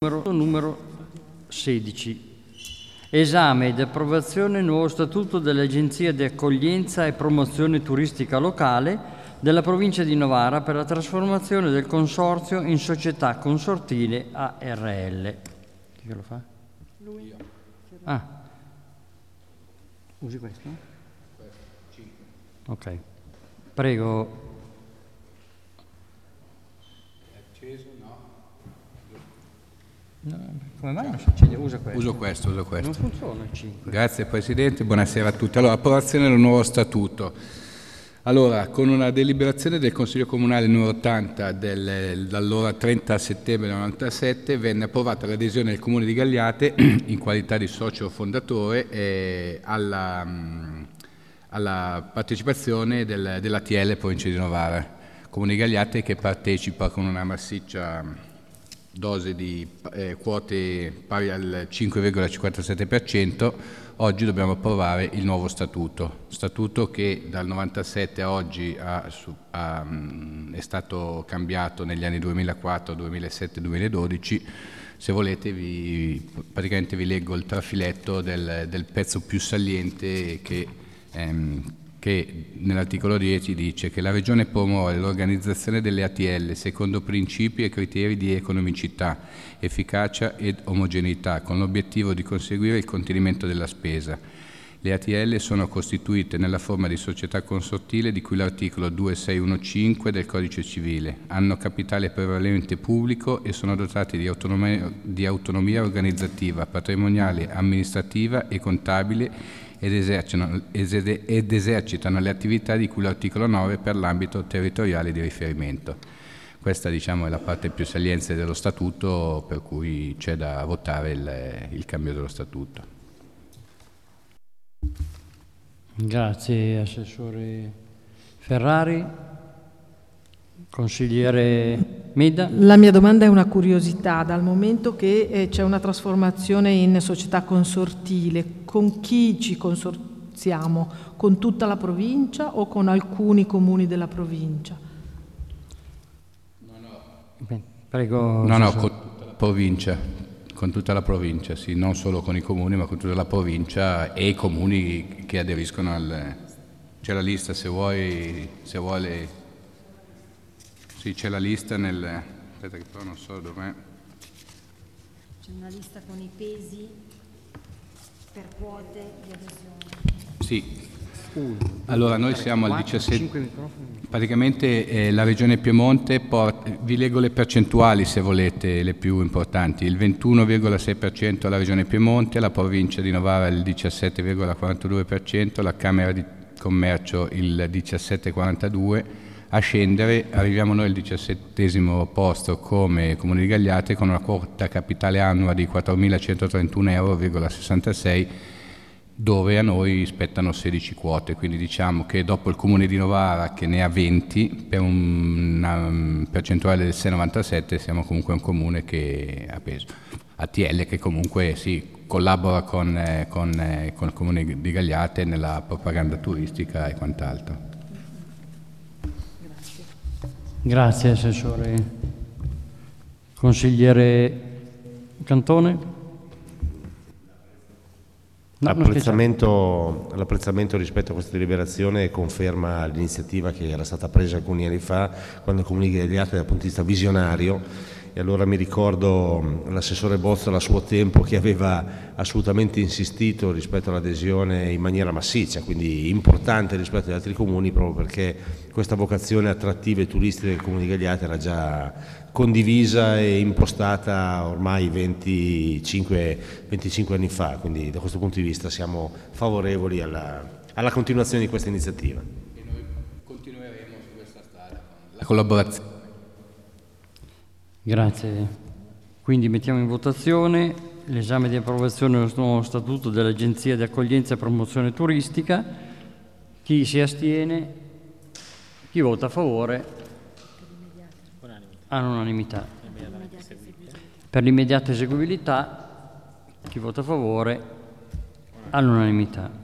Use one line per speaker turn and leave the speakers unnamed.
Numero 16. Esame ed approvazione del nuovo statuto dell'Agenzia di accoglienza e promozione turistica locale della provincia di Novara per la trasformazione del consorzio in società consortile ARL. Chi che lo fa? Lui. Ah. Usi questo? Ok. Prego. No, come mai non si accende? Usa questo.
Uso questo.
Non funziona il 5.
Grazie Presidente, buonasera a tutti. Allora, approvazione del nuovo statuto. Allora, con una deliberazione del Consiglio Comunale numero 80 dall'ora 30 settembre 1997 venne approvata l'adesione del Comune di Gagliate in qualità di socio fondatore alla partecipazione dell'ATL Provincia di Novara. Comune di Gagliate che partecipa con una massiccia dose di quote pari al 5,57%, oggi dobbiamo approvare il nuovo statuto che dal 97 a oggi è stato cambiato negli anni 2004, 2007, 2012. Se volete praticamente vi leggo il trafiletto del pezzo più saliente che nell'articolo 10 dice che la Regione promuove l'organizzazione delle ATL secondo principi e criteri di economicità, efficacia ed omogeneità, con l'obiettivo di conseguire il contenimento della spesa. Le ATL sono costituite nella forma di società consortile di cui l'articolo 2615 del Codice Civile, hanno capitale prevalentemente pubblico e sono dotate di autonomia organizzativa, patrimoniale, amministrativa e contabile ed esercitano le attività di cui l'articolo 9 per l'ambito territoriale di riferimento. Questa diciamo è la parte più saliente dello statuto, per cui c'è da votare il cambio dello statuto.
Grazie Assessore Ferrari. Consigliere Medda.
La mia domanda è una curiosità, dal momento che c'è una trasformazione in società consortile, con chi ci consorziamo? Con tutta la provincia o con alcuni comuni della provincia?
Prego.
No, con tutta la provincia, con tutta la provincia, sì, non solo con i comuni, ma con tutta la provincia e i comuni che aderiscono c'è la lista se vuole. Sì, c'è la lista aspetta che però non so dov'è.
C'è una lista con i pesi per quote di adesione.
Sì. Allora noi siamo al 17. Praticamente la Regione Piemonte vi leggo le percentuali se volete, le più importanti. Il 21,6% alla Regione Piemonte, la provincia di Novara il 17,42%, la Camera di Commercio il 17,42%. A scendere arriviamo noi al 17° posto come Comune di Gagliate con una quota capitale annua di 4.131,66 €, dove a noi spettano 16 quote, quindi diciamo che dopo il Comune di Novara che ne ha 20 per una percentuale del 6,97 siamo comunque un comune che ha peso. ATL che comunque sì, collabora con il Comune di Gagliate nella propaganda turistica e quant'altro.
Grazie Assessore. Consigliere Cantone.
L'apprezzamento rispetto a questa deliberazione conferma l'iniziativa che era stata presa alcuni anni fa quando il Comune di Gagliate dal punto di vista visionario, e allora mi ricordo l'assessore Bozzola a suo tempo che aveva assolutamente insistito rispetto all'adesione in maniera massiccia, quindi importante rispetto agli altri comuni, proprio perché questa vocazione attrattiva e turistica del Comune di Gagliate era già condivisa e impostata ormai 25 anni fa, quindi da questo punto di vista siamo favorevoli alla continuazione di questa iniziativa.
E noi continueremo su questa strada con la collaborazione.
Grazie. Quindi mettiamo in votazione l'esame di approvazione dello nuovo statuto dell'Agenzia di accoglienza e promozione turistica. Chi si astiene? Chi vota a favore? All'unanimità. Per l'immediata eseguibilità, chi vota a favore? All'unanimità.